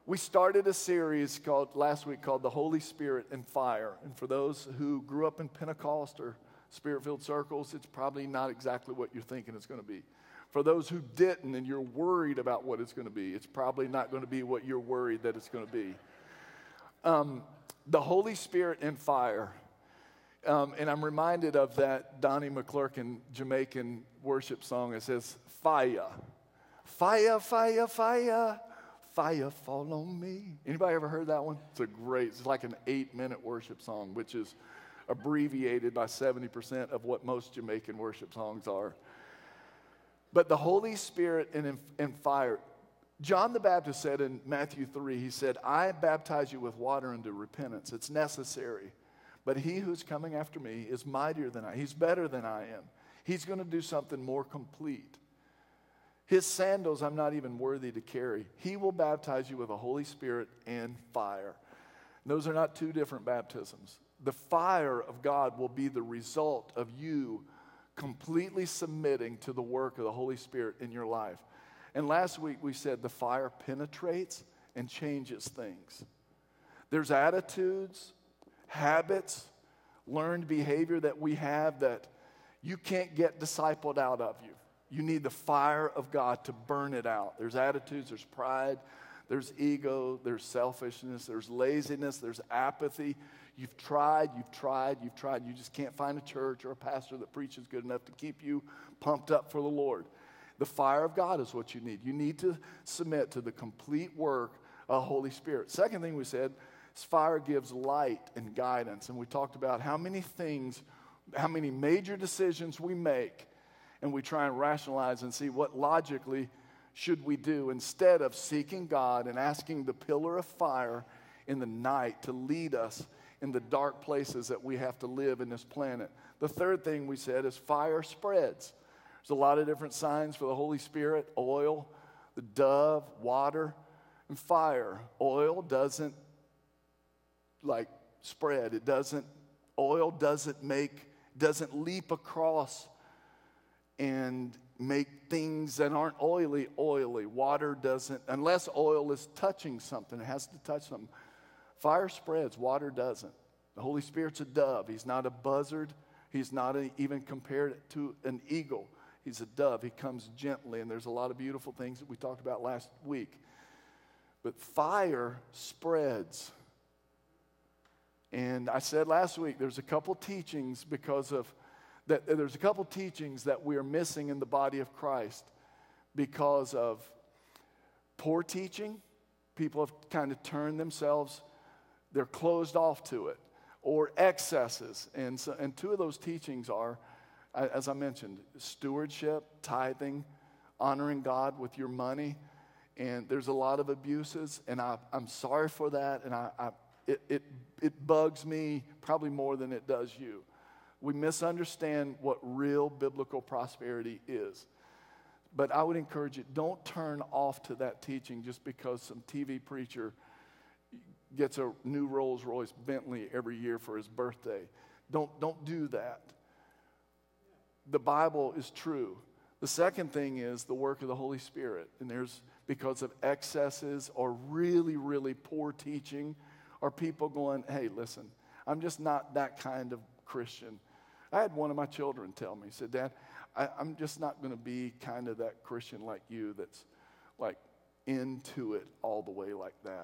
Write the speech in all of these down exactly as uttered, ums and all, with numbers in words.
We started a series called last week called The Holy Spirit and Fire. And for those who grew up in Pentecost or Spirit-filled circles, it's probably not exactly what you're thinking it's going to be. For those who didn't and you're worried about what it's going to be, it's probably not going to be what you're worried that it's going to be. Um, the Holy Spirit and Fire. Um, and I'm reminded of that Donnie McClurkin Jamaican worship song. It says, fire, fire, fire, fire. Fire fall on me. Anybody ever heard that one? It's a great, it's like an eight-minute worship song, which is abbreviated by seventy percent of what most Jamaican worship songs are. But the Holy Spirit and, and fire. John the Baptist said in Matthew three, he said, I baptize you with water unto repentance. It's necessary. But he who's coming after me is mightier than I. He's better than I am. He's going to do something more complete. His sandals I'm not even worthy to carry. He will baptize you with the Holy Spirit and fire. Those are not two different baptisms. The fire of God will be the result of you completely submitting to the work of the Holy Spirit in your life. And last week we said the fire penetrates and changes things. There's attitudes, habits, learned behavior that we have that you can't get discipled out of you. You need the fire of God to burn it out. There's attitudes, there's pride, there's ego, there's selfishness, there's laziness, there's apathy. You've tried, you've tried, you've tried. You just can't find a church or a pastor that preaches good enough to keep you pumped up for the Lord. The fire of God is what you need. You need to submit to the complete work of the Holy Spirit. Second thing we said is fire gives light and guidance. And we talked about how many things, how many major decisions we make, and we try and rationalize and see what logically should we do instead of seeking God and asking the pillar of fire in the night to lead us in the dark places that we have to live in this planet. The third thing we said is fire spreads. There's a lot of different signs for the Holy Spirit: oil, the dove, water, and fire. Oil doesn't like spread. It doesn't, oil doesn't make, doesn't leap across and make things that aren't oily, oily. Water doesn't, unless oil is touching something, it has to touch something. Fire spreads, water doesn't. The Holy Spirit's a dove. He's not a buzzard. He's not a, even compared to an eagle. He's a dove. He comes gently, and there's a lot of beautiful things that we talked about last week. But fire spreads. And I said last week, there's a couple teachings because of that there's a couple teachings that we are missing in the body of Christ because of poor teaching. People have kind of turned themselves, they're closed off to it, or excesses. And, so, and two of those teachings are, as I mentioned, stewardship, tithing, honoring God with your money. And there's a lot of abuses, and I, I'm sorry for that, and I, I, it, it, it bugs me probably more than it does you. We misunderstand what real biblical prosperity is. But I would encourage you, don't turn off to that teaching just because some T V preacher gets a new Rolls-Royce Bentley every year for his birthday. Don't, don't do that. The Bible is true. The second thing is the work of the Holy Spirit. And there's, because of excesses or really, really poor teaching, or people going, hey, listen, I'm just not that kind of Christian. I had one of my children tell me, he said, Dad, I, I'm just not going to be kind of that Christian like you that's like into it all the way like that.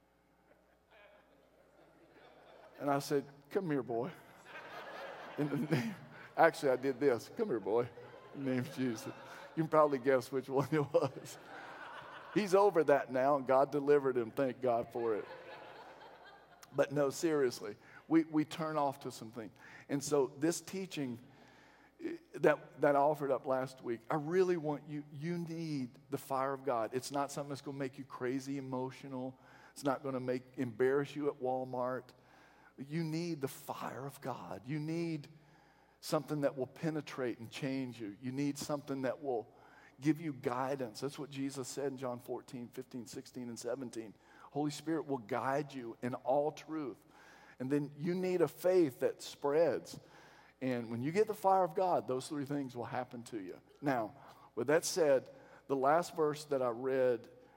And I said, come here, boy. In the name, actually, I did this. Come here, boy. In the name of Jesus. You can probably guess which one it was. He's over that now, and God delivered him. Thank God for it. But no, seriously, we, we turn off to some things. And so this teaching that, that I offered up last week, I really want you, you need the fire of God. It's not something that's going to make you crazy emotional. It's not going to make embarrass you at Walmart. You need the fire of God. You need something that will penetrate and change you. You need something that will give you guidance. That's what Jesus said in John fourteen, fifteen, sixteen, and seventeen. Holy Spirit will guide you in all truth. And then you need a faith that spreads. And when you get the fire of God, those three things will happen to you. Now, with that said, the last verse that I read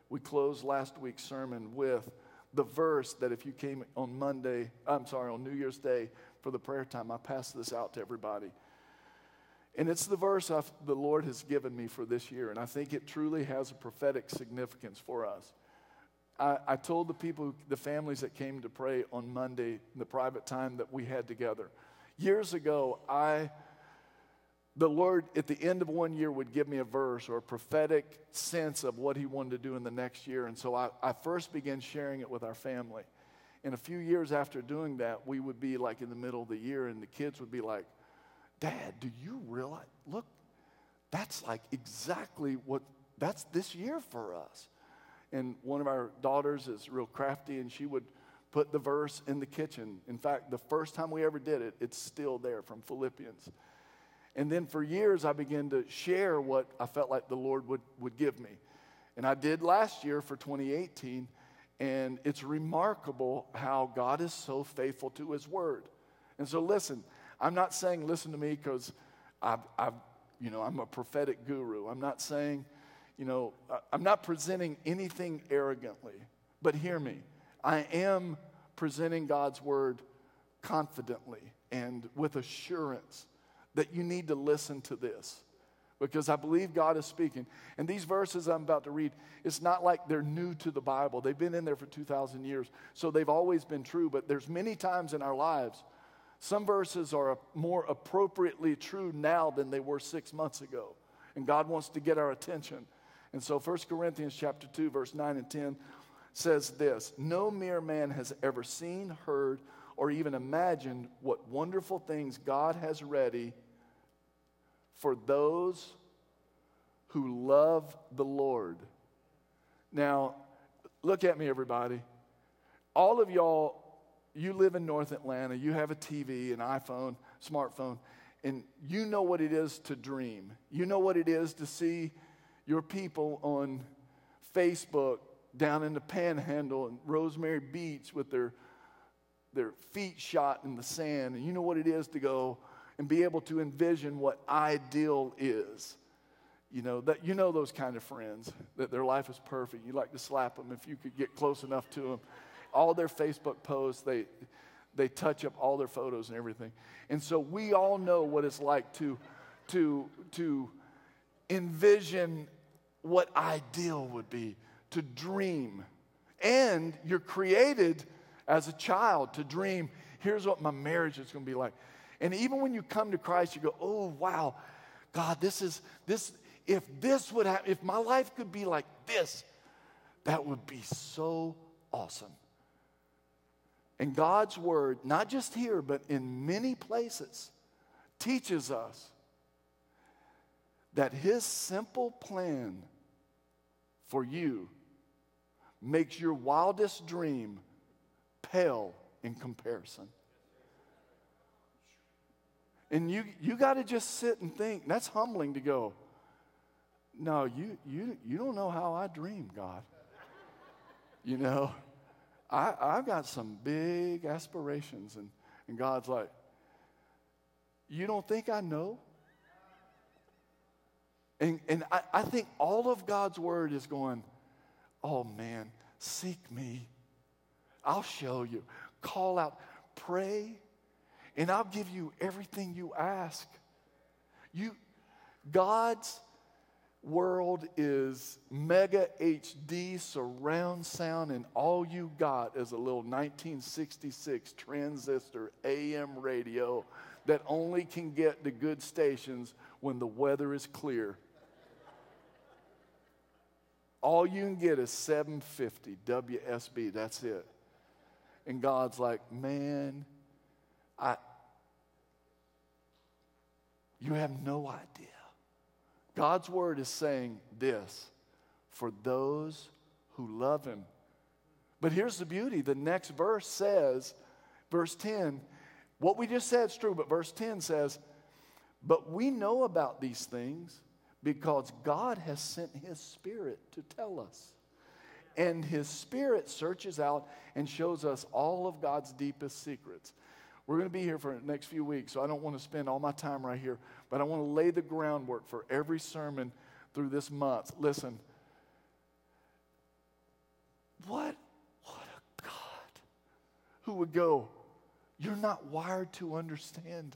we closed last week's sermon with the verse that if you came on Monday, I'm sorry, on New Year's Day for the prayer time, I passed this out to everybody. And it's the verse I've, the Lord has given me for this year, and I think it truly has a prophetic significance for us. I, I told the people, the families that came to pray on Monday, the private time that we had together. Years ago, I, the Lord at the end of one year would give me a verse or a prophetic sense of what he wanted to do in the next year. And so I, I first began sharing it with our family. And a few years after doing that, we would be like in the middle of the year, and the kids would be like, Dad, do you realize, look, that's like exactly what, that's this year for us. And one of our daughters is real crafty, and she would put the verse in the kitchen. In fact, the first time we ever did it, it's still there from Philippians. And then for years, I began to share what I felt like the Lord would, would give me. And I did last year for twenty eighteen, and it's remarkable how God is so faithful to his word. And so listen, I'm not saying listen to me because I've, I've, you know, I'm a prophetic guru. I'm not saying, you know, I'm not presenting anything arrogantly, but hear me. I am presenting God's word confidently and with assurance that you need to listen to this because I believe God is speaking. And these verses I'm about to read, it's not like they're new to the Bible. They've been in there for two thousand years, so they've always been true, but there's many times in our lives some verses are more appropriately true now than they were six months ago. And God wants to get our attention. And so First Corinthians chapter two, verse nine and ten says this, no mere man has ever seen, heard, or even imagined what wonderful things God has ready for those who love the Lord. Now, look at me, everybody. All of y'all, you live in North Atlanta, you have a T V, an iPhone, smartphone, and you know what it is to dream. You know what it is to see your people on Facebook down in the Panhandle and Rosemary Beach with their, their feet shot in the sand. And you know what it is to go and be able to envision what ideal is. You know, that you know those kind of friends, that their life is perfect. You like to slap them if you could get close enough to them. All their Facebook posts, they they touch up all their photos and everything. And so we all know what it's like to, to, to envision what ideal would be, to dream. And you're created as a child to dream, here's what my marriage is going to be like. And even when you come to Christ, you go, oh, wow, God, this is, this. if this would happen, if my life could be like this, that would be so awesome. And God's word, not just here, but in many places, teaches us that his simple plan for you makes your wildest dream pale in comparison. And you you got to just sit and think. That's humbling to go, no, you you you don't know how I dream, God. You know, I, I've got some big aspirations. And, and God's like, you don't think I know? And, and I, I think all of God's word is going, oh, man, seek me. I'll show you. Call out, pray, and I'll give you everything you ask. You, God's world is mega H D surround sound, and all you got is a little nineteen sixty-six transistor A M radio that only can get to good stations when the weather is clear. All you can get is seven fifty W S B. That's it. And God's like, man, I, you have no idea. God's word is saying this for those who love him. But here's the beauty. The next verse says, verse ten, what we just said is true, but verse ten says, but we know about these things because God has sent his Spirit to tell us. And his Spirit searches out and shows us all of God's deepest secrets. We're going to be here for the next few weeks, so I don't want to spend all my time right here, but I want to lay the groundwork for every sermon through this month. Listen, what, what a God who would go, you're not wired to understand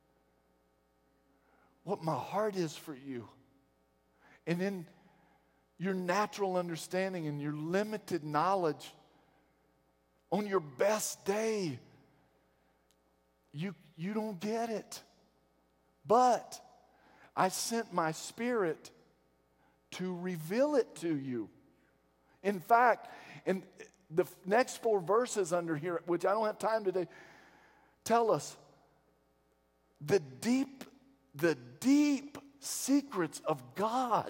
what my heart is for you. And in your natural understanding and your limited knowledge, on your best day, you, you don't get it. But I sent my Spirit to reveal it to you. In fact, in the next four verses under here, which I don't have time today, tell us the deep, the deep secrets of God.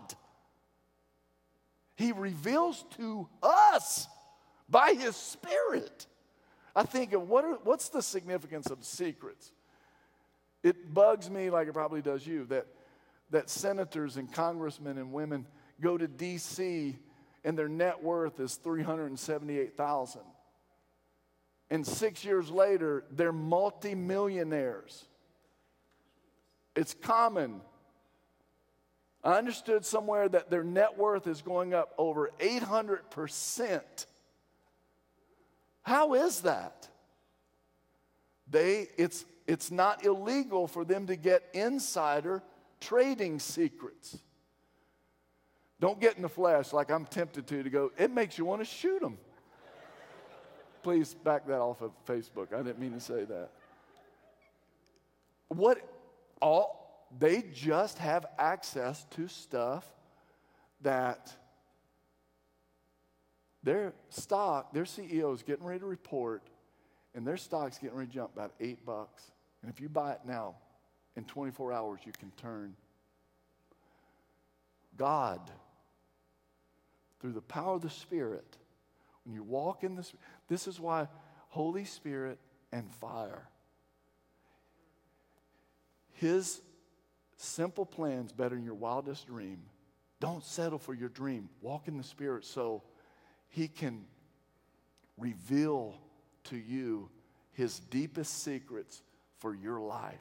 He reveals to us by His Spirit. I think of what are, what's the significance of secrets? It bugs me like it probably does you that, that senators and congressmen and women go to D C and their net worth is three hundred seventy-eight thousand dollars. And six years later, they're multimillionaires. It's common. I understood somewhere that their net worth is going up over eight hundred percent. How is that? They, it's, it's not illegal for them to get insider trading secrets. Don't get in the flesh like I'm tempted to, to go, it makes you want to shoot them. Please back that off of Facebook. I didn't mean to say that. What, all, they just have access to stuff that their stock, their C E O is getting ready to report, and their stock's getting ready to jump about eight bucks. And if you buy it now, in twenty-four hours, you can turn. God, through the power of the Spirit, when you walk in this, this is why Holy Spirit and fire. His simple plans better than your wildest dream. Don't settle for your dream. Walk in the Spirit so He can reveal to you His deepest secrets for your life.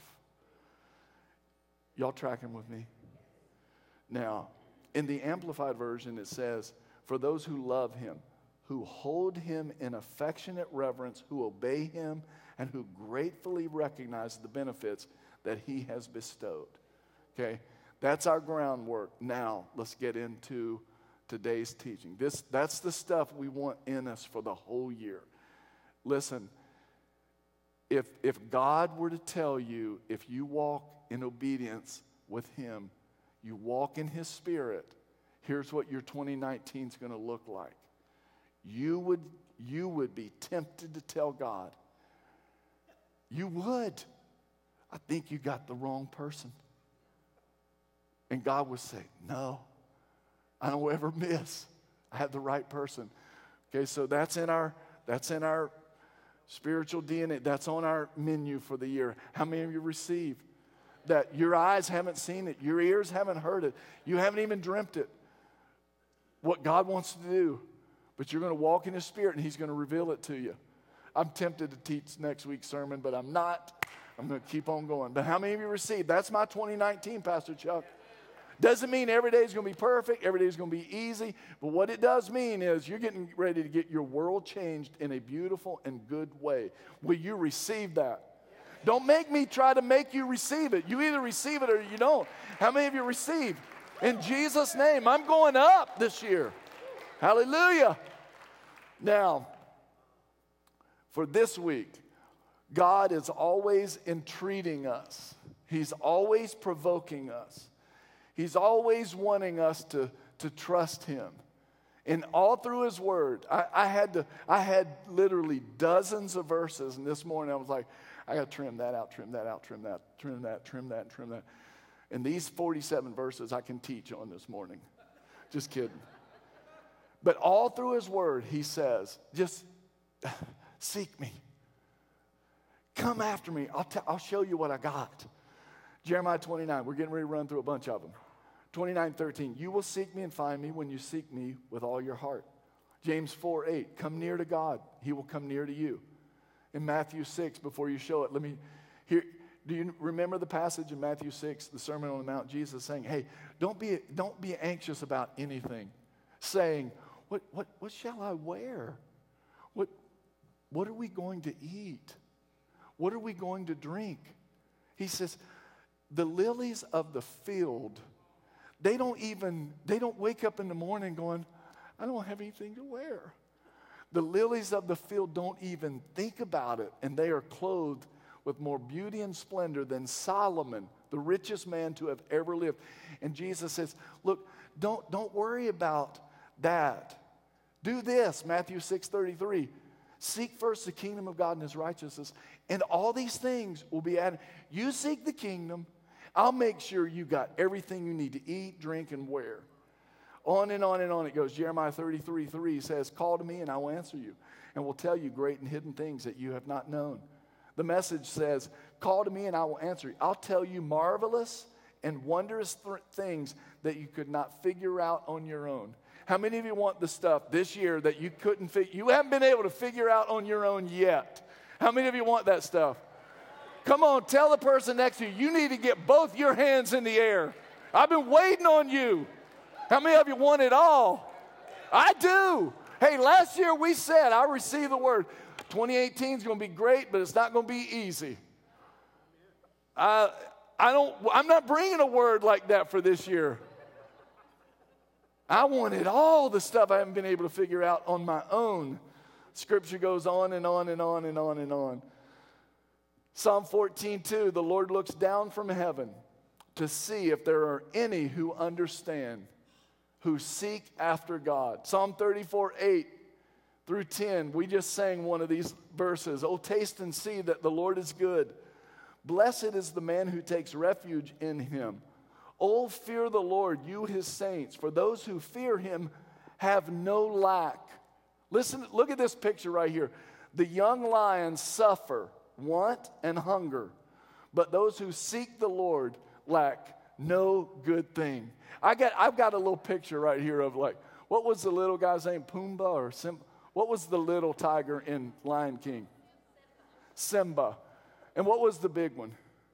Y'all tracking with me? Now, in the Amplified Version, it says, for those who love Him, who hold Him in affectionate reverence, who obey Him, and who gratefully recognize the benefits that He has bestowed. Okay? That's our groundwork. Now, let's get into today's teaching. This, that's the stuff we want in us for the whole year. Listen, if, if God were to tell you, if you walk in obedience with Him, you walk in His Spirit, here's what your twenty nineteen is going to look like. You would, you would be tempted to tell God, you would, I think you got the wrong person. And God would say, no, I don't ever miss. I have the right person. Okay, so that's in our, that's in our spiritual D N A. That's on our menu for the year. How many of you receive that? Your eyes haven't seen it. Your ears haven't heard it. You haven't even dreamt it. What God wants to do. But you're going to walk in His Spirit and He's going to reveal it to you. I'm tempted to teach next week's sermon, but I'm not. I'm going to keep on going. But how many of you received? That's my twenty nineteen, Pastor Chuck. Doesn't mean every day is going to be perfect, every day is going to be easy, but what it does mean is you're getting ready to get your world changed in a beautiful and good way. Will you receive that? Don't make me try to make you receive it. You either receive it or you don't. How many of you receive? In Jesus' name, I'm going up this year. Hallelujah. Now, for this week, God is always entreating us. He's always provoking us. He's always wanting us to, to trust Him. And all through His Word, I, I had to, I had literally dozens of verses, and this morning I was like, I got to trim that out, trim that out, trim that, trim that, trim that, trim that. And these forty-seven verses I can teach on this morning. Just kidding. But all through His Word, He says, just seek me. Come after me. I'll, t- I'll show you what I got. Jeremiah twenty-nine, we're getting ready to run through a bunch of them. twenty-nine thirteen, you will seek me and find me when you seek me with all your heart. James four eight, come near to God. He will come near to you. In Matthew six, before you show it, let me hear. Do you remember the passage in Matthew six, the Sermon on the Mount, Jesus saying, hey, don't be, don't be anxious about anything, saying, what, what, what shall I wear? What, what are we going to eat? What are we going to drink? He says, the lilies of the field, they don't even, they don't wake up in the morning going, I don't have anything to wear. The lilies of the field don't even think about it, and they are clothed with more beauty and splendor than Solomon, the richest man to have ever lived. And Jesus says, look, don't, don't worry about that. Do this, Matthew six thirty-three. Seek first the kingdom of God and his righteousness, and all these things will be added. You seek the kingdom, I'll make sure you got everything you need to eat, drink, and wear. On and on and on it goes. Jeremiah thirty-three three says, call to me and I will answer you, and will tell you great and hidden things that you have not known. The Message says, call to me and I will answer you. I'll tell you marvelous and wondrous th- things that you could not figure out on your own. How many of you want the stuff this year that you couldn't figure, you haven't been able to figure out on your own yet? How many of you want that stuff? Come on, tell the person next to you, you need to get both your hands in the air. I've been waiting on you. How many of you want it all? I do. Hey, last year we said, I received the word, twenty eighteen is going to be great, but it's not going to be easy. I, I don't, I'm not bringing a word like that for this year. I wanted all the stuff I haven't been able to figure out on my own. Scripture goes on and on and on and on and on. Psalm fourteen two, the Lord looks down from heaven to see if there are any who understand, who seek after God. Psalm thirty-four eight through ten, we just sang one of these verses. Oh, taste and see that the Lord is good. Blessed is the man who takes refuge in him. Oh, fear the Lord, you his saints, for those who fear him have no lack. Listen, look at this picture right here. The young lions suffer want and hunger, but those who seek the Lord lack no good thing. I got, I've got a little picture right here of like, what was the little guy's name? Pumbaa or Simba? What was the little tiger in Lion King? Simba. And what was the big one?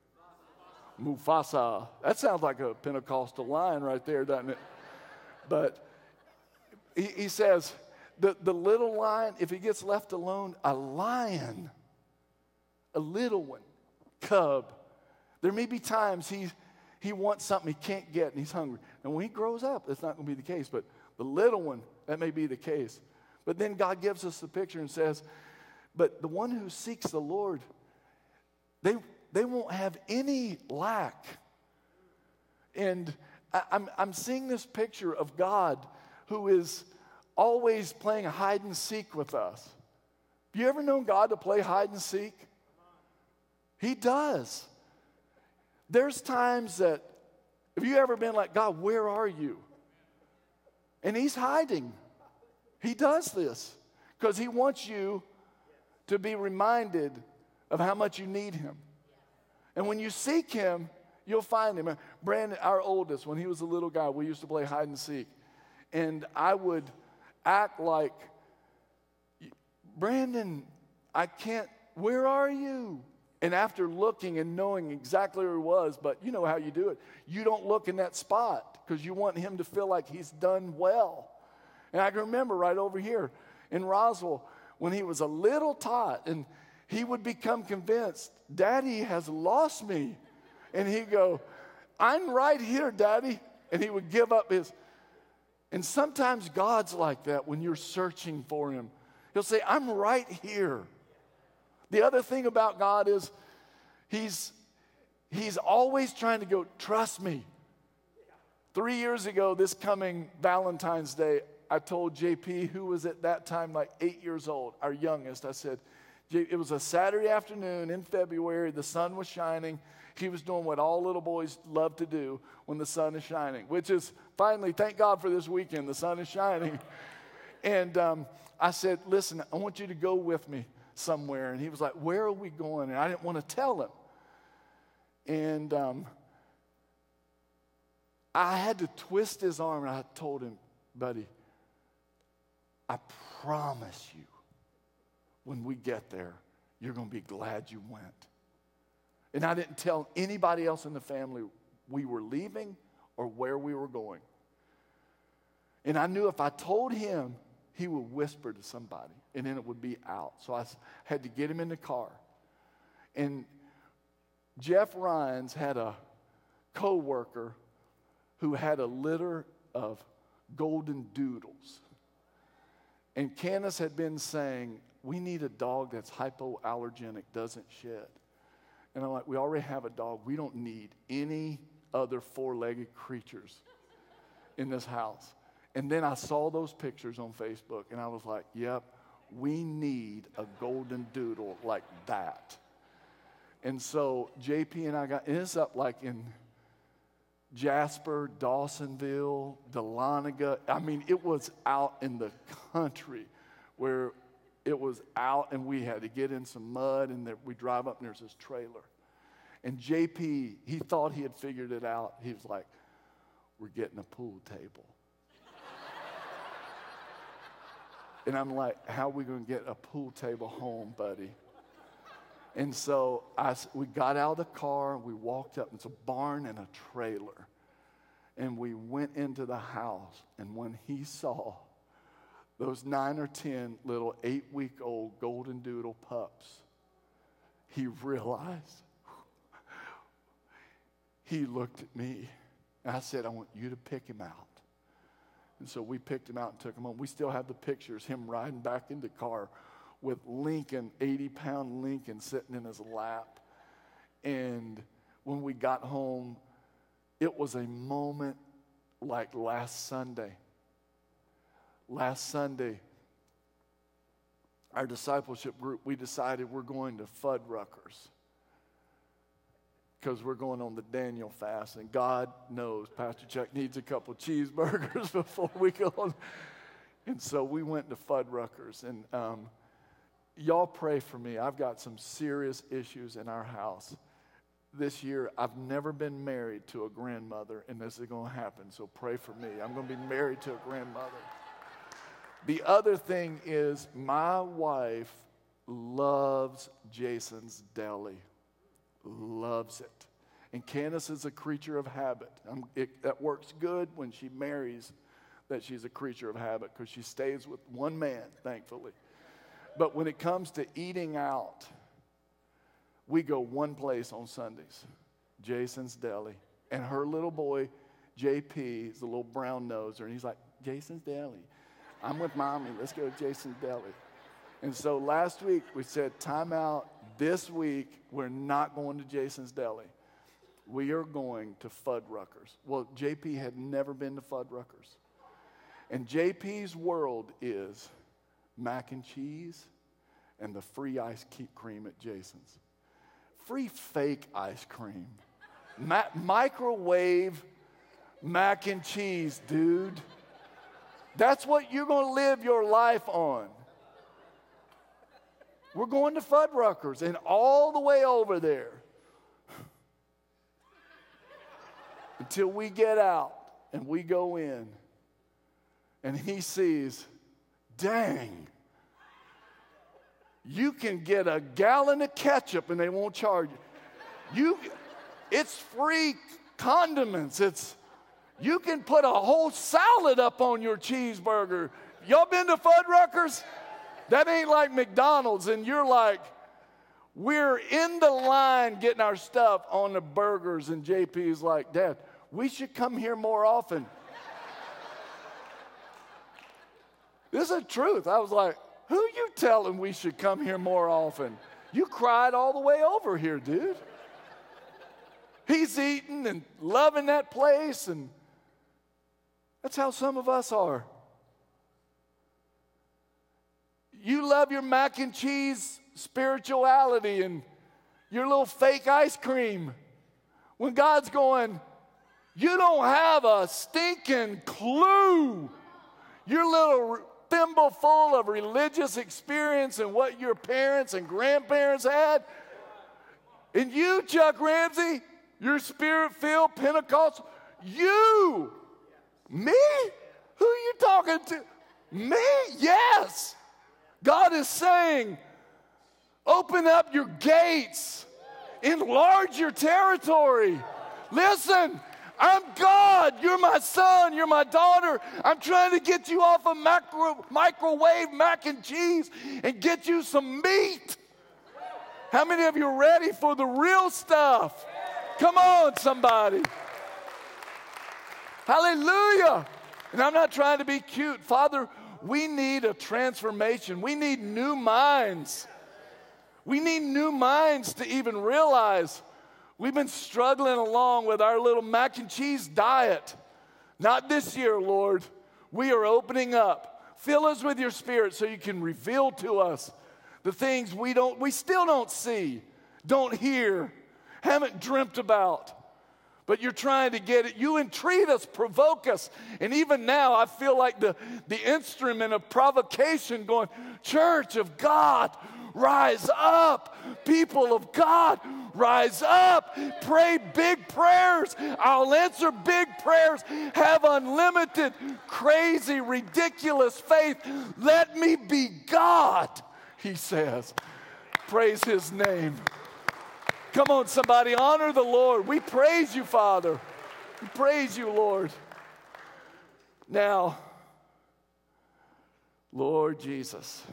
Mufasa. That sounds like a Pentecostal lion right there, doesn't it? But he, he says, the, the little lion, if he gets left alone, a lion, a little one, cub, there may be times he, he wants something he can't get and he's hungry. And when he grows up, that's not going to be the case. But the little one, that may be the case. But then God gives us the picture and says, but the one who seeks the Lord, they They won't have any lack. And I, I'm, I'm seeing this picture of God who is always playing hide and seek with us. Have you ever known God to play hide and seek? He does. There's times that, have you ever been like, God, where are you? And he's hiding. He does this because he wants you to be reminded of how much you need him. And when you seek him, you'll find him. Brandon, our oldest, when he was a little guy, we used to play hide and seek. And I would act like, Brandon, I can't, where are you? And after looking and knowing exactly where he was, but you know how you do it, you don't look in that spot because you want him to feel like he's done well. And I can remember right over here in Roswell when he was a little tot and he would become convinced, Daddy has lost me. And he'd go, I'm right here, Daddy. And he would give up his. And sometimes God's like that when you're searching for him. He'll say, I'm right here. The other thing about God is he's, he's always trying to go, trust me. Three years ago, this coming Valentine's Day, I told J P, who was at that time like eight years old, our youngest, I said, it was a Saturday afternoon in February. The sun was shining. He was doing what all little boys love to do when the sun is shining, which is finally, thank God for this weekend, the sun is shining. And um, I said, listen, I want you to go with me somewhere. And he was like, where are we going? And I didn't want to tell him. And um, I had to twist his arm, and I told him, buddy, I promise you, when we get there, you're going to be glad you went. And I didn't tell anybody else in the family we were leaving or where we were going. And I knew if I told him, he would whisper to somebody, and then it would be out. So I had to get him in the car. And Jeff Rhines had a co-worker who had a litter of golden doodles. And Candace had been saying, we need a dog that's hypoallergenic, doesn't shed. And I'm like, we already have a dog. We don't need any other four-legged creatures in this house. And then I saw those pictures on Facebook, and I was like, yep, we need a golden doodle like that. And so J P and I got, and it's up like in Jasper, Dawsonville, Dahlonega. I mean, it was out in the country where it was out, and we had to get in some mud, and there, we drive up, and there's this trailer. And J P, he thought he had figured it out. He was like, we're getting a pool table. And I'm like, how are we going to get a pool table home, buddy? And so I, we got out of the car, we walked up. It's a barn and a trailer. And we went into the house, and when he saw those nine or ten little eight-week-old golden doodle pups, he realized. He looked at me, and I said, I want you to pick him out. And so we picked him out and took him home. We still have the pictures, him riding back in the car with Lincoln, eighty-pound Lincoln, sitting in his lap. And when we got home, it was a moment like last Sunday. Last Sunday, our discipleship group, we decided we're going to Fuddruckers because we're going on the Daniel fast. And God knows Pastor Chuck needs a couple cheeseburgers before we go on. And so we went to Fuddruckers. And um, y'all pray for me. I've got some serious issues in our house. This year, I've never been married to a grandmother, and this is going to happen. So pray for me. I'm going to be married to a grandmother. The other thing is my wife loves Jason's Deli. Loves it. And Candace is a creature of habit. Um, it, that works good when she marries, that she's a creature of habit, because she stays with one man, thankfully. But when it comes to eating out, we go one place on Sundays, Jason's Deli. And her little boy, J P, is a little brown noser, and he's like, Jason's Deli. I'm with Mommy. Let's go to Jason's Deli. And so last week we said, time out. This week we're not going to Jason's Deli. We are going to Fuddruckers. Well, J P had never been to Fuddruckers. And J P's world is mac and cheese and the free ice cream at Jason's. Free fake ice cream. Ma- microwave mac and cheese, dude. That's what you're going to live your life on. We're going to Fuddruckers, and all the way over there until we get out and we go in, and he sees, dang, you can get a gallon of ketchup and they won't charge you. You, it's free condiments. It's you can put a whole salad up on your cheeseburger. Y'all been to Fuddruckers? That ain't like McDonald's, and you're like, we're in the line getting our stuff on the burgers, and J P's like, Dad, we should come here more often. This is the truth. I was like, who you telling we should come here more often? You cried all the way over here, dude. He's eating and loving that place, and that's how some of us are. You love your mac and cheese spirituality and your little fake ice cream. When God's going, you don't have a stinking clue. Your little thimble full of religious experience and what your parents and grandparents had. And you, Chuck Ramsey, your spirit-filled Pentecostal, you, me? Who are you talking to? Me? Yes. God is saying, open up your gates, enlarge your territory. Listen, I'm God. You're my son. You're my daughter. I'm trying to get you off of macro, microwave mac and cheese and get you some meat. How many of you are ready for the real stuff? Come on, somebody. Hallelujah. And I'm not trying to be cute. Father, we need a transformation. We need new minds. We need new minds to even realize we've been struggling along with our little mac and cheese diet. Not this year, Lord. We are opening up. Fill us with your Spirit so you can reveal to us the things we don't, we still don't see, don't hear, haven't dreamt about. But you're trying to get it. You entreat us, provoke us. And even now, I feel like the, the instrument of provocation going, Church of God, rise up. People of God, rise up. Pray big prayers. I'll answer big prayers. Have unlimited, crazy, ridiculous faith. Let me be God, he says. Praise his name. Come on, somebody, honor the Lord. We praise you, Father. We praise you, Lord. Now, Lord Jesus,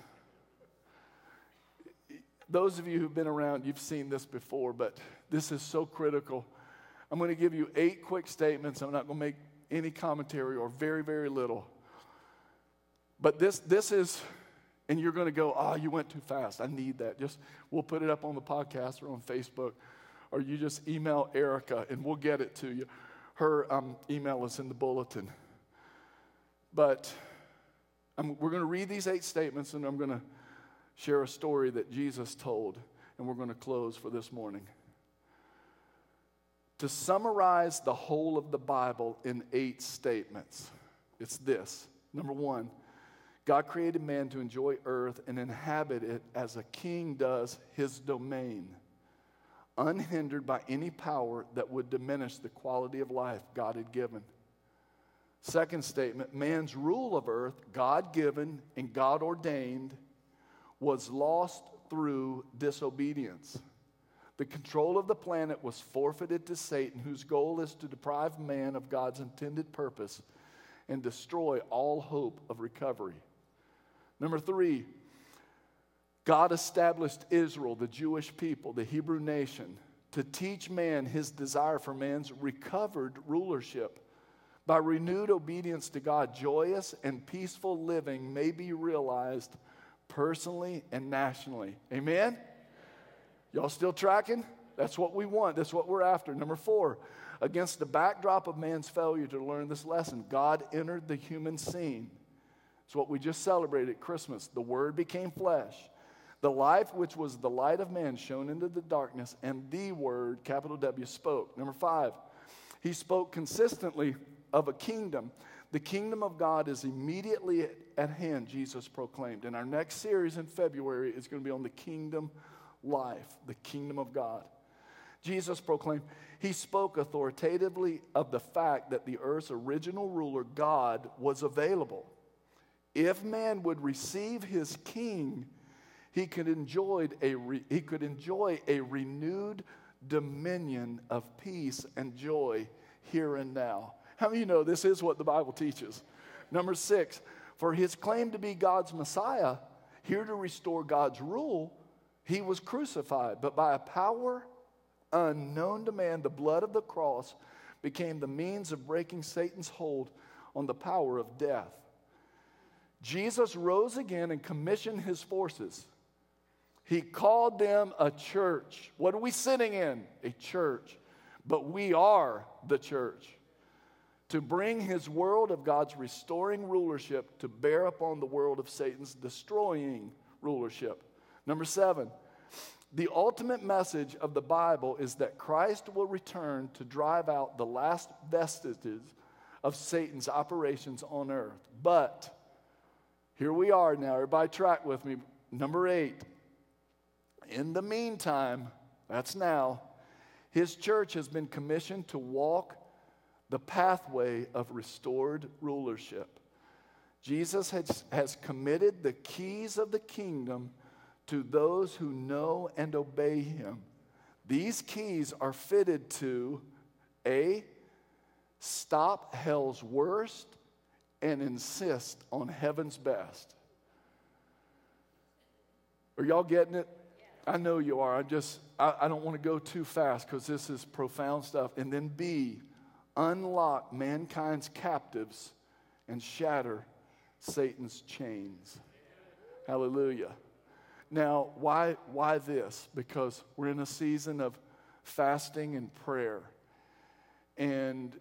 those of you who've been around, you've seen this before, but this is so critical. I'm going to give you eight quick statements. I'm not going to make any commentary or very, very little. But this, this is... And you're going to go, oh, you went too fast. I need that. Just, we'll put it up on the podcast or on Facebook. Or you just email Erica and we'll get it to you. Her um, email is in the bulletin. But I'm, we're going to read these eight statements and I'm going to share a story that Jesus told. And we're going to close for this morning. To summarize the whole of the Bible in eight statements, it's this. Number one, God created man to enjoy earth and inhabit it as a king does his domain, unhindered by any power that would diminish the quality of life God had given. Second statement, man's rule of earth, God-given and God-ordained, was lost through disobedience. The control of the planet was forfeited to Satan, whose goal is to deprive man of God's intended purpose and destroy all hope of recovery. Number three, God established Israel, the Jewish people, the Hebrew nation, to teach man his desire for man's recovered rulership. By renewed obedience to God, joyous and peaceful living may be realized personally and nationally. Amen? Y'all still tracking? That's what we want. That's what we're after. Number four, against the backdrop of man's failure to learn this lesson, God entered the human scene. It's what we just celebrated at Christmas. The Word became flesh. The life which was the light of man shone into the darkness, and the Word, capital W, spoke. Number five, he spoke consistently of a kingdom. The kingdom of God is immediately at hand, Jesus proclaimed. And our next series in February is going to be on the kingdom life, the kingdom of God. Jesus proclaimed, he spoke authoritatively of the fact that the earth's original ruler, God, was available. If man would receive his king, he could enjoy a, re, he could enjoy a renewed dominion of peace and joy here and now. How many of you know this is what the Bible teaches? Number six, for his claim to be God's Messiah, here to restore God's rule, he was crucified. But by a power unknown to man, the blood of the cross became the means of breaking Satan's hold on the power of death. Jesus rose again and commissioned his forces. He called them a church. What are we sitting in? A church. But we are the church. To bring his world of God's restoring rulership to bear upon the world of Satan's destroying rulership. Number seven, the ultimate message of the Bible is that Christ will return to drive out the last vestiges of Satan's operations on earth. But here we are now. Everybody track with me. Number eight. In the meantime, that's now, his church has been commissioned to walk the pathway of restored rulership. Jesus has, has committed the keys of the kingdom to those who know and obey him. These keys are fitted to A, Stop hell's worst and insist on heaven's best. Are y'all getting it? I know you are. I just, I, I don't want to go too fast because this is profound stuff. And then B, unlock mankind's captives and shatter Satan's chains. Hallelujah. Now, why, why this? Because we're in a season of fasting and prayer. And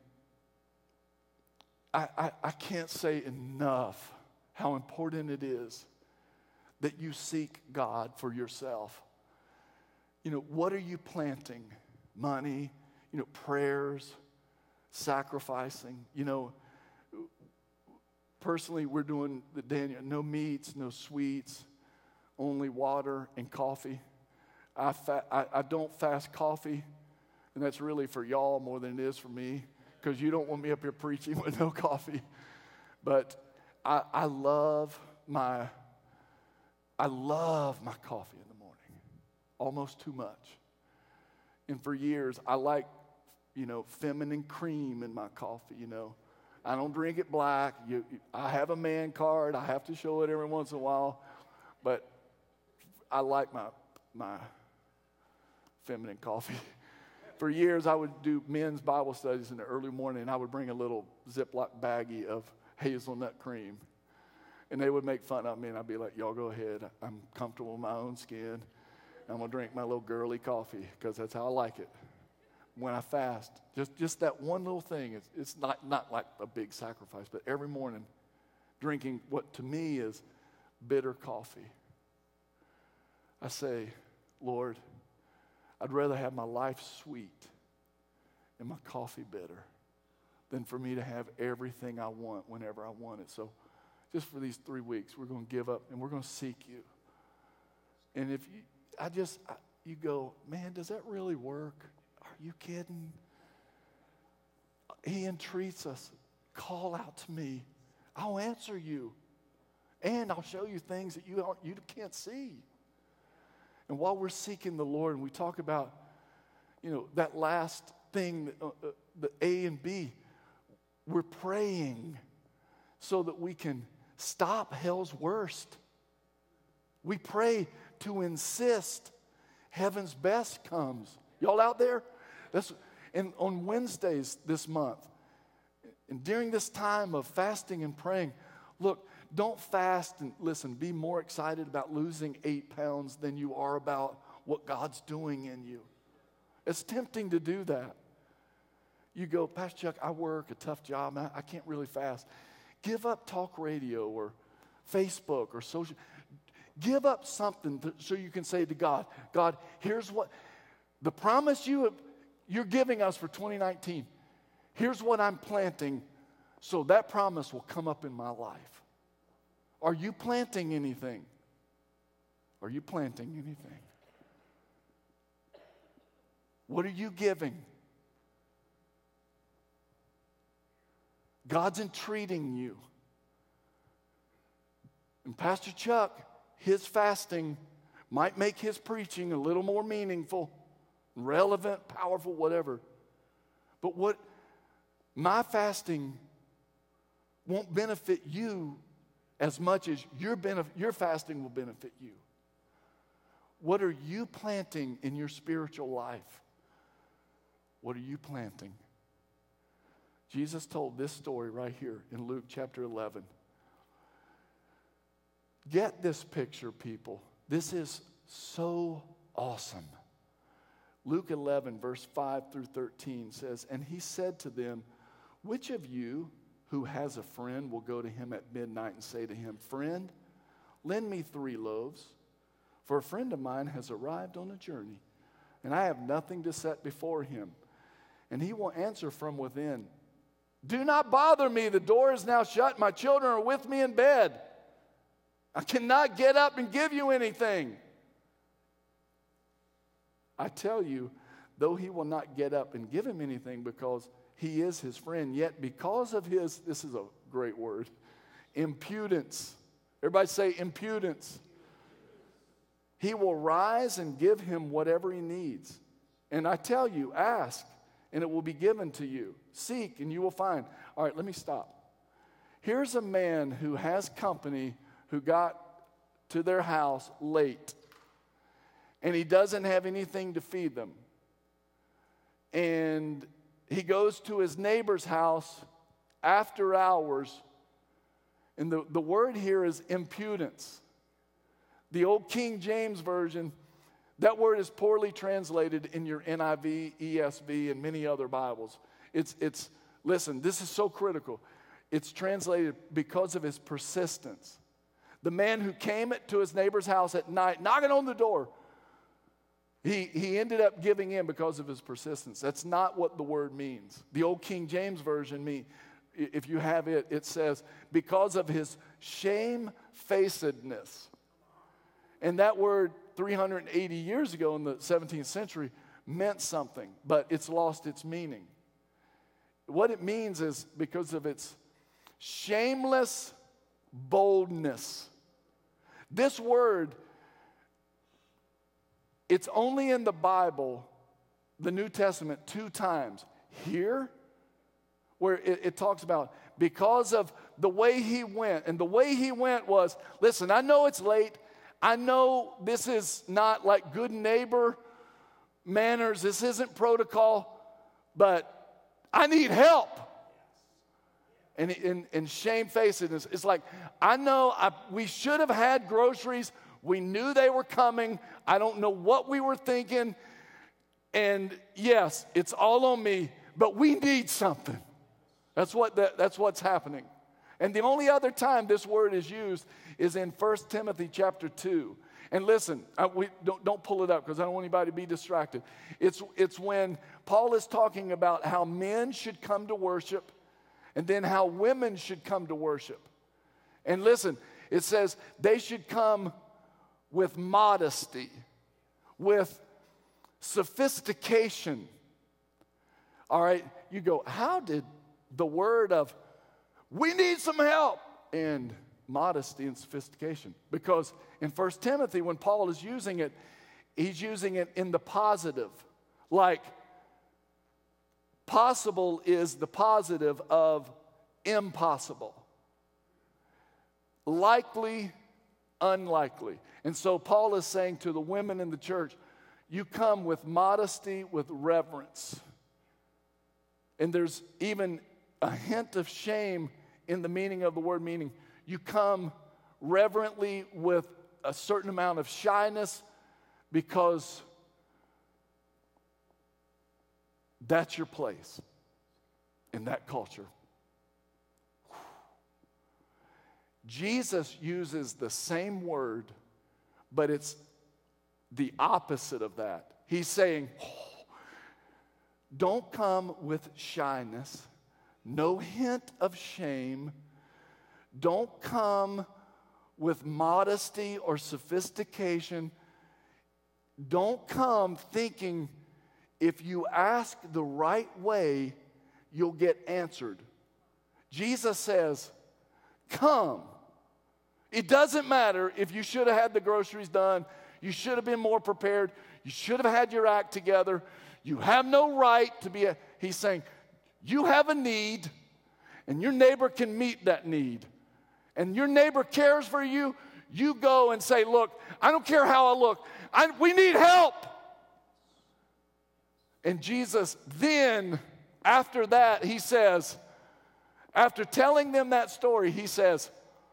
I, I, I can't say enough how important it is that you seek God for yourself. You know, what are you planting? Money, you know, prayers, sacrificing. You know, personally, we're doing the Daniel, no meats, no sweets, only water and coffee. I, fa- I, I don't fast coffee, and that's really for y'all more than it is for me, because you don't want me up here preaching with no coffee. But I, I love my, I love my coffee in the morning, almost too much. And for years, I like, you know, feminine cream in my coffee, you know. I don't drink it black. You, I have a man card. I have to show it every once in a while. But I like my, my feminine coffee. For years, I would do men's Bible studies in the early morning, and I would bring a little Ziploc baggie of hazelnut cream. And they would make fun of me, and I'd be like, y'all go ahead. I'm comfortable in my own skin. I'm going to drink my little girly coffee because that's how I like it. When I fast, just, just that one little thing, it's, it's not, not like a big sacrifice, but every morning drinking what to me is bitter coffee. I say, Lord, I'd rather have my life sweet and my coffee bitter than for me to have everything I want whenever I want it. So just for these three weeks, we're going to give up and we're going to seek you. And if you, I just, I, you go, man, does that really work? Are you kidding? He entreats us. Call out to me. I'll answer you. And I'll show you things that you, don't, you can't see. And while we're seeking the Lord, and we talk about, you know, that last thing, uh, uh, the A and B, we're praying so that we can stop hell's worst. We pray to insist heaven's best comes. Y'all out there? That's, and on Wednesdays this month, and during this time of fasting and praying, look, don't fast and listen, be more excited about losing eight pounds than you are about what God's doing in you. It's tempting to do that. You go, Pastor Chuck, I work a tough job, I, I can't really fast. Give up talk radio or Facebook or social. Give up something to, so you can say to God, God, here's what, the promise you have, you're giving us for twenty nineteen. Here's what I'm planting so that promise will come up in my life. Are you planting anything? Are you planting anything? What are you giving? God's entreating you. And Pastor Chuck, his fasting might make his preaching a little more meaningful, relevant, powerful, whatever. But what my fasting won't benefit you as much as your, benef- your fasting will benefit you. What are you planting in your spiritual life? What are you planting? Jesus told this story right here in Luke chapter eleven. Get this picture, people. This is so awesome. Luke eleven, verse five through thirteen says, and he said to them, which of you who has a friend will go to him at midnight and say to him, friend, lend me three loaves, for a friend of mine has arrived on a journey, and I have nothing to set before him. And he will answer from within, do not bother me, the door is now shut, my children are with me in bed. I cannot get up and give you anything. I tell you, though he will not get up and give him anything because he is his friend, yet because of his, this is a great word, impudence. Everybody say impudence. He will rise and give him whatever he needs. And I tell you, ask, and it will be given to you. Seek, and you will find. All right, let me stop. Here's a man who has company who got to their house late, and he doesn't have anything to feed them. And he goes to his neighbor's house after hours, and the, the word here is impudence. The old King James Version, that word is poorly translated in your N I V, E S V, and many other Bibles. It's, it's listen, this is so critical. It's translated because of his persistence. The man who came to his neighbor's house at night, knocking on the door, he, he ended up giving in because of his persistence. That's not what the word means. The old King James Version, mean, if you have it, it says, because of his shamefacedness. And that word, three hundred eighty years ago in the seventeenth century, meant something, but it's lost its meaning. What it means is because of its shameless boldness. This word, it's only in the Bible, the New Testament, two times. Here, where it, it talks about because of the way he went. And the way he went was, listen, I know it's late. I know this is not like good neighbor manners. This isn't protocol, but I need help. And, and, and shamefacedness. It's like, I know I, we should have had groceries. We knew they were coming. I don't know what we were thinking. And yes, it's all on me, but we need something. That's what that, that's what's happening. And the only other time this word is used is in First Timothy chapter two. And listen, I, we, don't, don't pull it up because I don't want anybody to be distracted. It's, it's when Paul is talking about how men should come to worship and then how women should come to worship. And listen, it says they should come with modesty, with sophistication. All right, you go, how did the word of we need some help and modesty and sophistication? Because in First Timothy, when Paul is using it, he's using it in the positive. Like, possible is the positive of impossible. Likely, unlikely. And so Paul is saying to the women in the church, you come with modesty, with reverence. And there's even a hint of shame in the meaning of the word, meaning you come reverently with a certain amount of shyness because that's your place in that culture. Jesus uses the same word, but it's the opposite of that. He's saying, oh, don't come with shyness, no hint of shame. Don't come with modesty or sophistication. Don't come thinking if you ask the right way, you'll get answered. Jesus says, come. It doesn't matter if you should have had the groceries done. You should have been more prepared. You should have had your act together. You have no right to be a, he's saying, you have a need, and your neighbor can meet that need. And your neighbor cares for you. You go and say, look, I don't care how I look. I, we need help. And Jesus then, after that, he says, after telling them that story, he says,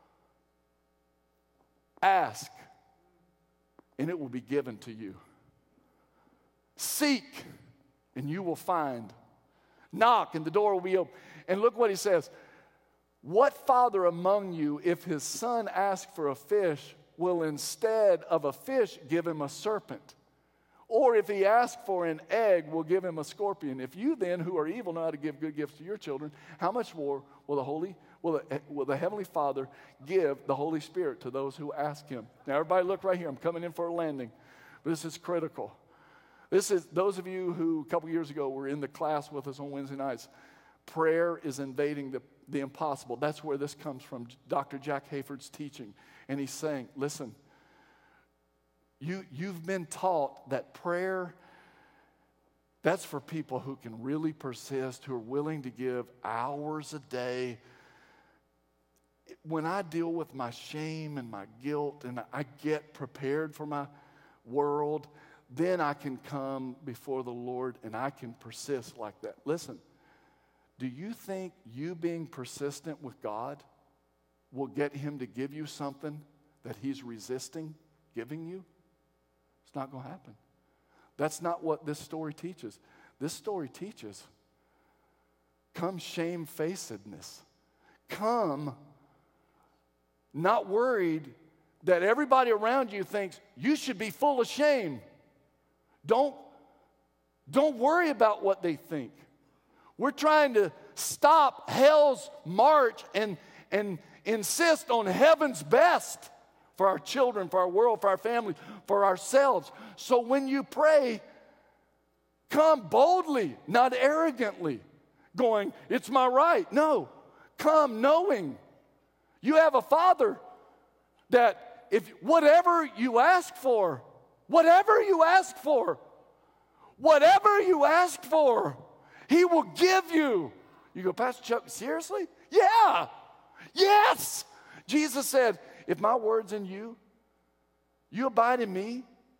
ask, and it will be given to you. Seek, and you will find. Knock, and the door will be open. And look what he says. What father among you, if his son asks for a fish, will instead of a fish give him a serpent? Or if he asks for an egg, will give him a scorpion? If you then, who are evil, know how to give good gifts to your children, how much more will the Holy, will the, will the Heavenly Father give the Holy Spirit to those who ask him? Now, everybody look right here. I'm coming in for a landing. This is critical. This is, those of you who a couple years ago were in the class with us on Wednesday nights, prayer is invading the, the impossible. That's where this comes from, Doctor Jack Hayford's teaching. And he's saying, listen, you, you've been taught that prayer, That's for people who can really persist, who are willing to give hours a day. When I deal with my shame and my guilt and I get prepared for my world, then I can come before the Lord and I can persist like that. Listen, do you think you being persistent with God will get him to give you something that he's resisting giving you? It's not going to happen. That's not what this story teaches. This story teaches, come shamefacedness. Come not worried that everybody around you thinks you should be full of shame. Don't, don't worry about what they think. We're trying to stop hell's march and, and insist on heaven's best for our children, for our world, for our family, for ourselves. So when you pray, come boldly, not arrogantly, going, it's my right. No, come knowing you have a Father that if whatever you ask for, whatever you ask for, whatever you ask for, he will give you. You go, Pastor Chuck, seriously? Yeah. Yes. Jesus said, if my word's in you, you abide in me,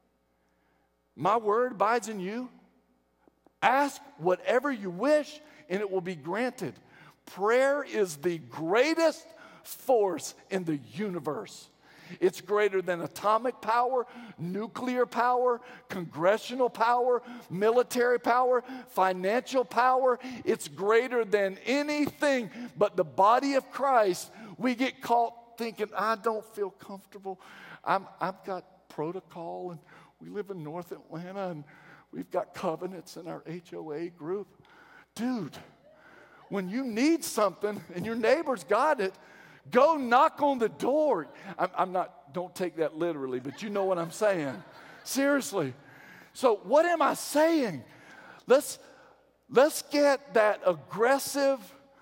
my word abides in you, ask whatever you wish and it will be granted. Prayer is the greatest force in the universe. It's greater than atomic power, nuclear power, congressional power, military power, financial power. It's greater than anything. But the body of Christ, we get caught thinking, I don't feel comfortable. I'm, I've got protocol, and we live in North Atlanta, and we've got covenants in our H O A group. Dude, when you need something and your neighbor's got it, go knock on the door. I'm, I'm not, don't take that literally, but you know what I'm saying. Seriously. So what am I saying? Let's, let's get that aggressive.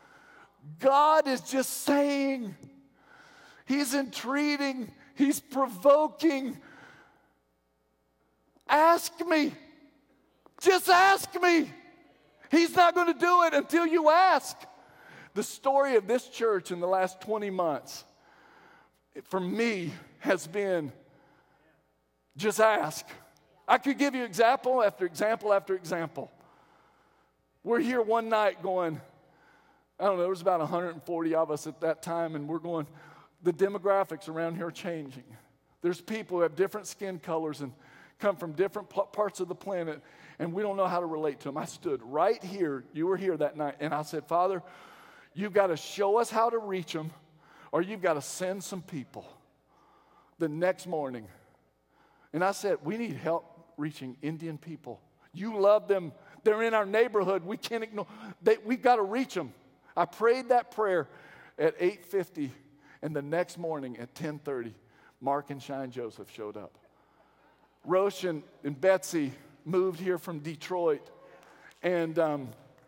God is just saying, he's entreating, he's provoking. Ask me. Just ask me. He's not going to do it until you ask. The story of this church in the last twenty months, for me, has been just ask. I could give you example after example after example. We're here one night going, I don't know, there was about one hundred forty of us at that time, and we're going, the demographics around here are changing. There's people who have different skin colors and come from different p- parts of the planet, and we don't know how to relate to them. I stood right here, you were here that night, and I said, Father, you've got to show us how to reach them, or you've got to send some people. The next morning, and I said, we need help reaching Indian people. You love them. They're in our neighborhood. We can't ignore. They, we've got to reach them. I prayed that prayer at eight fifty, and the next morning at ten thirty, Mark and Shine Joseph showed up. Roshan and Betsy moved here from Detroit, and um,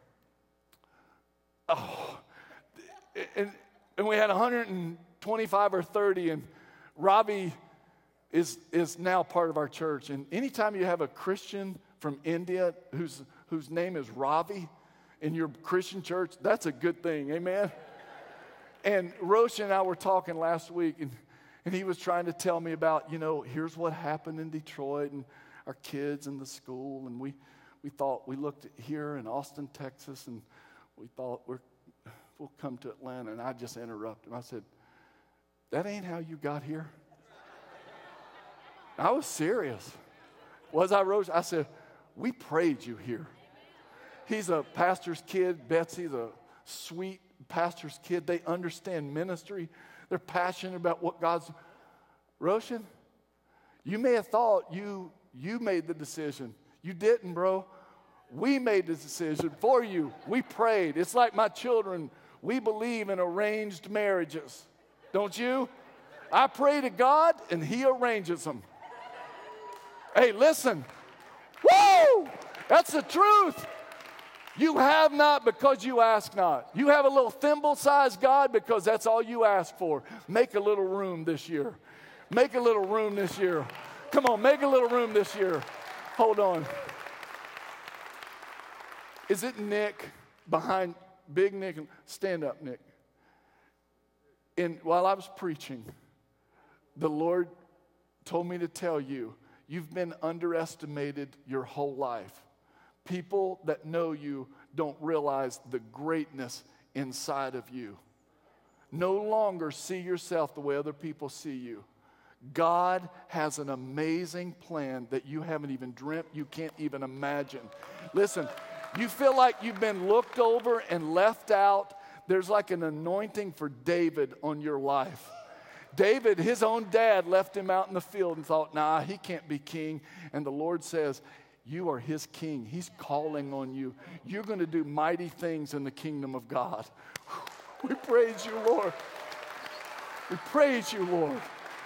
oh, and, and we had one hundred twenty-five or thirty, and Ravi is, is now part of our church. And anytime you have a Christian from India whose, whose name is Ravi in your Christian church, that's a good thing, amen? And Roshan and I were talking last week, and, and he was trying to tell me about, you know, here's what happened in Detroit and our kids in the school. And we, we thought, we looked at here in Austin, Texas, and we thought, we're, we'll come to Atlanta. And I just interrupted him. I said, that ain't how you got here. I was serious. Was I, Rose? I said, we prayed you here. He's a pastor's kid. Betsy's a sweet pastor's kid. They understand ministry. They're passionate about what God's. Roshan, you may have thought you, you made the decision. You didn't, bro. We made the decision for you. We prayed. It's like my children. We believe in arranged marriages. Don't you? I pray to God, and He arranges them. Hey, listen. Woo! That's the truth. You have not because you ask not. You have a little thimble-sized God because that's all you ask for. Make a little room this year. Make a little room this year. Come on, make a little room this year. Hold on. Is it Nick behind, big Nick? Stand up, Nick. And while I was preaching, the Lord told me to tell you, you've been underestimated your whole life. People that know you don't realize the greatness inside of you. No longer see yourself the way other people see you. God has an amazing plan that you haven't even dreamt, you can't even imagine. Listen, you feel like you've been looked over and left out. There's like an anointing for David on your life. David, his own dad left him out in the field and thought, nah, he can't be king. And the Lord says, you are his king. He's calling on you. You're going to do mighty things in the kingdom of God. We praise you, Lord. We praise you, Lord.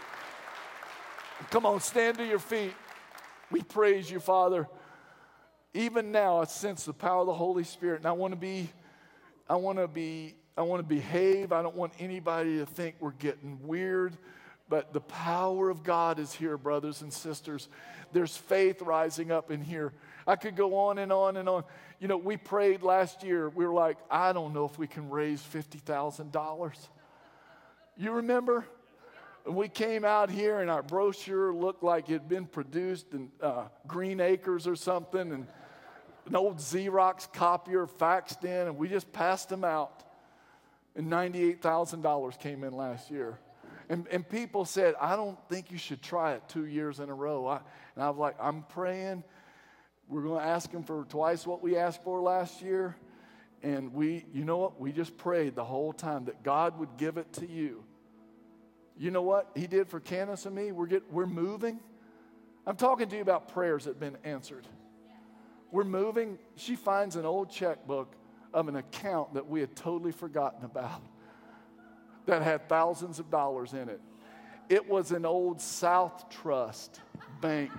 Come on, stand to your feet. We praise you, Father. Even now, I sense the power of the Holy Spirit, and I want to be, I want to be, I want to behave. I don't want anybody to think we're getting weird, but the power of God is here, brothers and sisters. There's faith rising up in here. I could go on and on and on. You know, we prayed last year. We were like, I don't know if we can raise fifty thousand dollars. You remember? We came out here and our brochure looked like it had been produced in uh, Green Acres or something, and an old Xerox copier faxed in, and we just passed them out. And ninety-eight thousand dollars came in last year. And, and people said, I don't think you should try it two years in a row. I, and I was like, I'm praying. We're going to ask him for twice what we asked for last year. And we, you know what? We just prayed the whole time that God would give it to you. You know what he did for Candace and me? We're, get, we're moving. I'm talking to you about prayers that have been answered. We're moving. She finds an old checkbook of an account that we had totally forgotten about that had thousands of dollars in it. It was an old South Trust bank.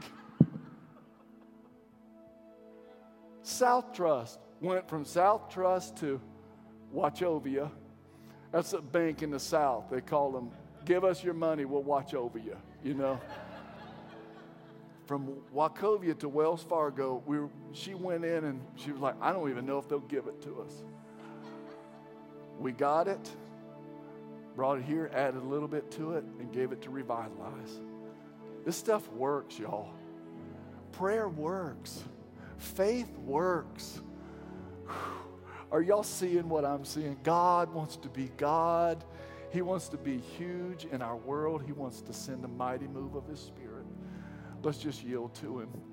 South Trust went from South Trust to Wachovia. That's a bank in the South. They call them, give us your money, we'll watch over you, you know. From Wachovia to Wells Fargo, we were, she went in and she was like, I don't even know if they'll give it to us. We got it, brought it here, added a little bit to it, and gave it to Revitalize. This stuff works, y'all. Prayer works. Faith works. Are y'all seeing what I'm seeing? God wants to be God. He wants to be huge in our world. He wants to send a mighty move of His Spirit. Let's just yield to Him.